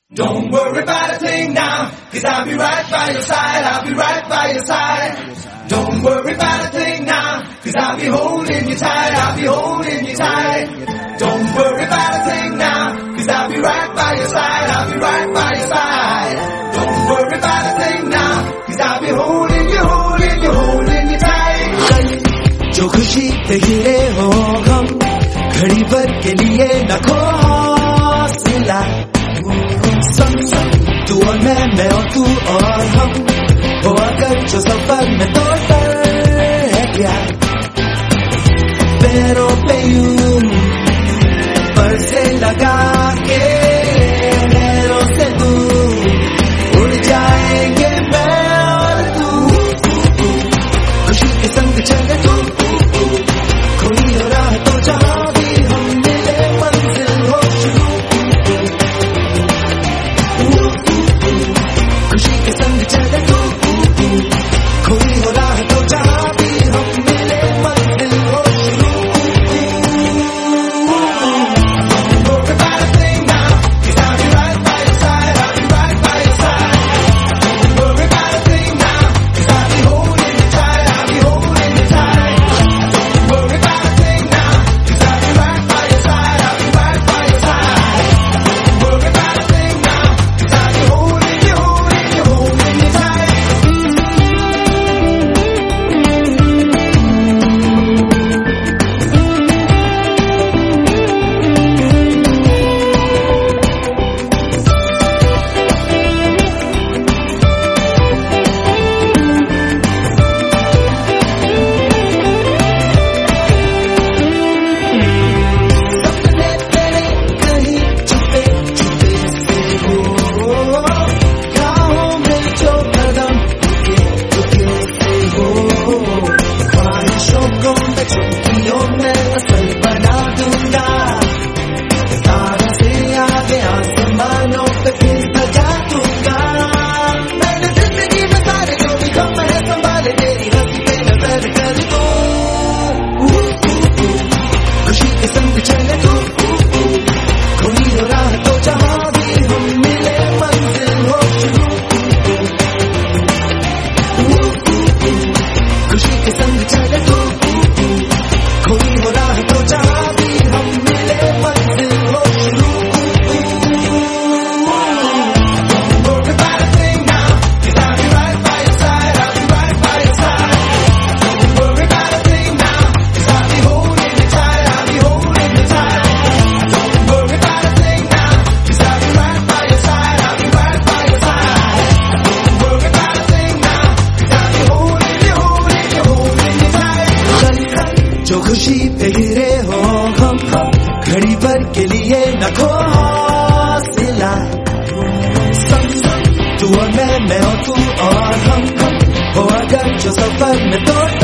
Don't worry about a thing now, 'cause I'll be right by your side, I'll be right by your side. Don't worry about a thing now, 'cause I'll be holding you tight, I'll be holding you tight. Don't worry about a thing now, 'cause I'll be right by your side, I'll be right by your side. Don't worry about a thing now, 'cause I'll be holding you, holding you, holding you tight. जो खुशी पे गिरे हो हम, घड़ी भर के लिए न खो हौसला। तू और मैं और तू और हम, हो अगर जो सफर में तो है क्या। पैरों पे यूं पर्दे लगा के नैरों से दूर उड़ जाएंगे मैं और तू। खुशी के संग चले तू, कोई हो रहा तो जहाँ भी हम मिले मंजिल हो शुरू। खुशी के संग चले तू, कोई हो रहा तो जहाँ भी हम मिले मंजिल हो शुरू। जो खुशी पे गिरे हो हम, घड़ी भर के लिए न खो हौसला। तू और मैं और तू और हम, हो अगर जो सफर में तो